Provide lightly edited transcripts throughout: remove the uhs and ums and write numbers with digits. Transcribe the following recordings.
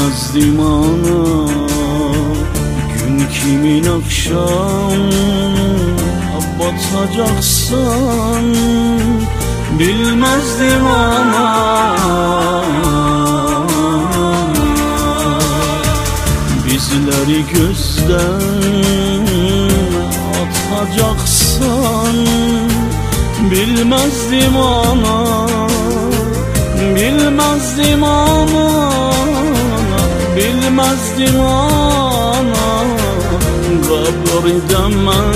bilmezdim ana, gün kimin akşam batacaksan bilmezdim ana. Bizleri gözden atacaksan bilmezdim ana, bilmezdim ana, bilmezdim ana. Kabirde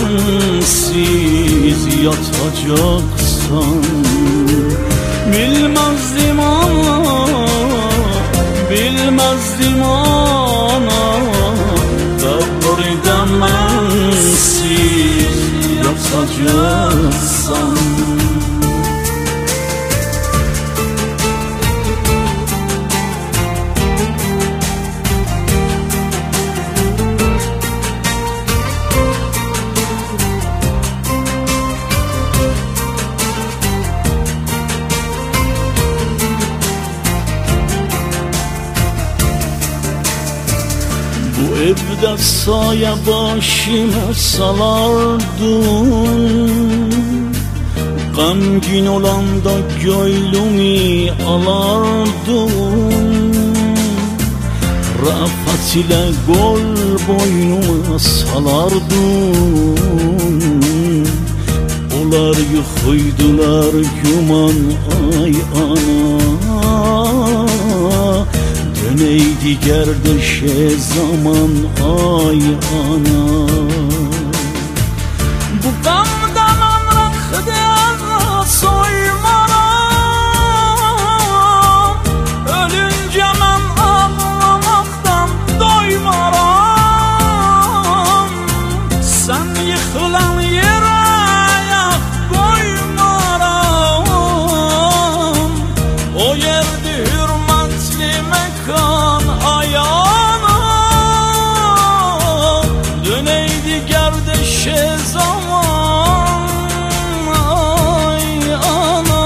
mensiz yatacaksan bilmezdim ana, bilmezdim ana. Kabirde mensiz yatacaksan. Bu evde saye başıma salardın, gamgin olanda gönlümü alardın. Rafat ile gol boynuma salardın. Onlar yıkıydılar güman ay ana. Döneydi gerdeşe zaman ay ana. Bu gamdan anrakda soymaram, ölünce ben ağlamaktan doymaram. Sen yıkılan yere ayak koymaram. O yerde hürmetli mekan ayağına. Döneydi gerdeşe zaman ay ana.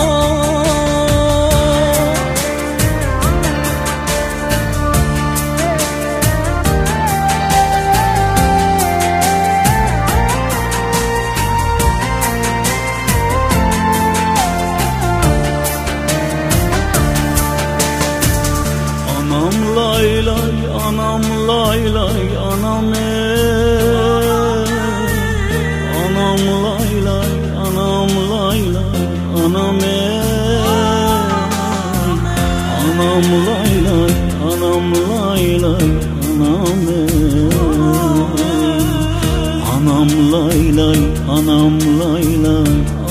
Anam lay lay, anam lay lay, anam anam lay lay, anam lay lay, anam anam lay lay, anam lay lay, anam anam lay lay, anam lay lay.